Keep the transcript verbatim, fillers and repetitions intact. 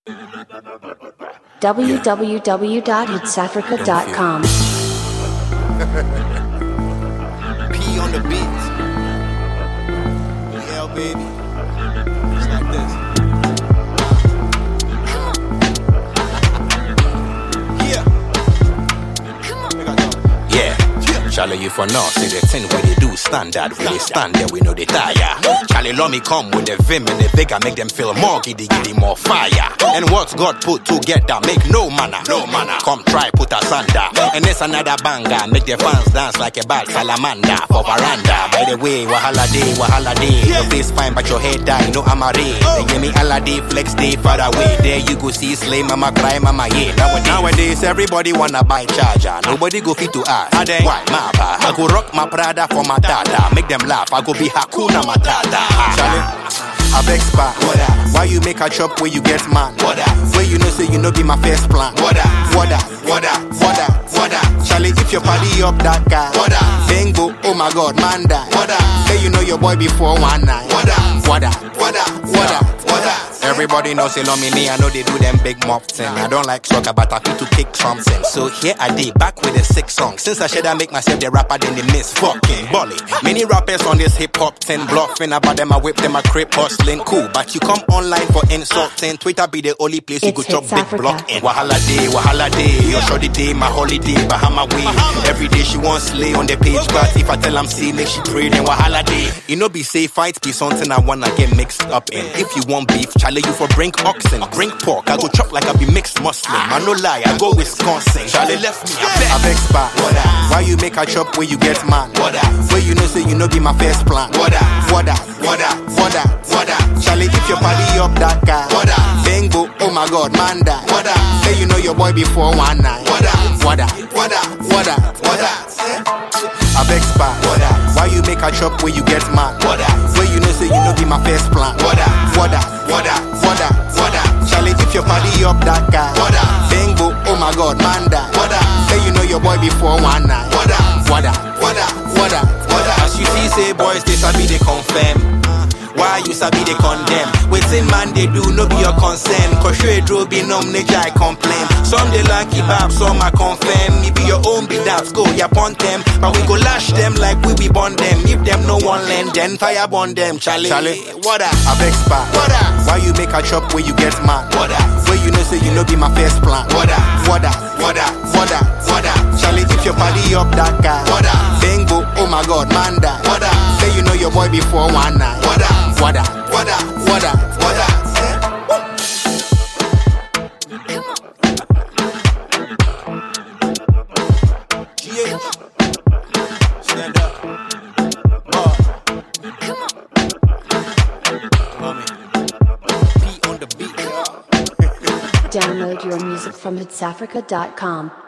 w w w dot hits africa dot com. P on the beat. Yeah, baby. It's like this. Yeah. Yeah. Charlie, you for now, see the thing where they do standard, where they stand there, we know they tire. Charlie, let me come with the vim and the vigor, make them feel more giddy, giddy, more fire. And what God put together, make no manner, no manner. Come try, put us under. And it's another banger, make the fans dance like a bad salamander for veranda. By the way, wahala day, wahala day. Your face fine, but your head die, no amare. They give me alla day, flex day, far away. There you go see slay, mama cry, mama yeah. Nowadays, nowadays everybody wanna buy charger. Nobody go fit to ask. Why, ma? I go rock my Prada for my dada. Make them laugh, I go be Hakuna Matata. Charlie, I beg spa. Why you make a chop where you get man? Where you know say you know be my first plan. What up? What up? What up? What up? What up? Charlie, if your party up that guy. What up? Bingo, oh my God, man die. What up? Say you know your boy before one night. What up? What up? What up? What up? What up? Everybody knows they love me, me, I know they do them big mop thing. I don't like soccer, but I feel to kick something. So here I did, back with a six song. Since I said I make myself the rapper, then they miss fucking Bolly. Many rappers on this hip hop thing, bluffing about them, I whip them, I crip hustling. Cool, but you come online for insulting. Twitter be the only place you It's go chop big Africa. block in. Wahala day, wahala day, your shorty day, my holiday, Bahama way. Every day she wants slay on the page, but if I tell I'm see, make she pray, then wahala day. You know be safe, fight be something I wanna get mixed up in. If you want beef, Charlie, you for bring oxen, bring pork. I go chop like I be mixed Muslim. I no lie, I go Wisconsin. Charlie left me, I beg spot. Why you make a chop where you get man? Where you know say you know be my first plan. What up? What up? What up? What up? What up? Charlie, if your party up that guy. What up? Bingo, oh my God, man die. What up? Say you know your boy before one night. What up? What up? What up? What up? What up? I beg spot. Why you make a chop where you get man? Where you know say you know be my first plan. What up? What up? What up? What up? What up? Charlie, if your party up that guy. What up? Bingo, oh my God, man die. What up? Say you know your boy before one night. What up? What up? What up? What up? What up? As you see, say boys, they sabi they confirm. Why you sabi they condemn? Waiting man they do no be your concern. Cause you drove be numb nature I complain. Some they like kebab, some I confirm. Me be your own be that go ya pon them. But we go lash them like we we bond them. If them no one lend, then fire bond them. Charlie, Charlie, what up? I beg spot. What up? Why you make a chop where you get man? What up? Where you know say you know be my first plan. What up? What up? What up? What up? What up? Charlie, if your party up that guy. What up? Bingo, oh my God, man die. What up? Say you know your boy before one night. What up? What up? What up? What up? What up? G H, stand up. Bar. Mommy. P on the beat. Download your music from hits africa dot com.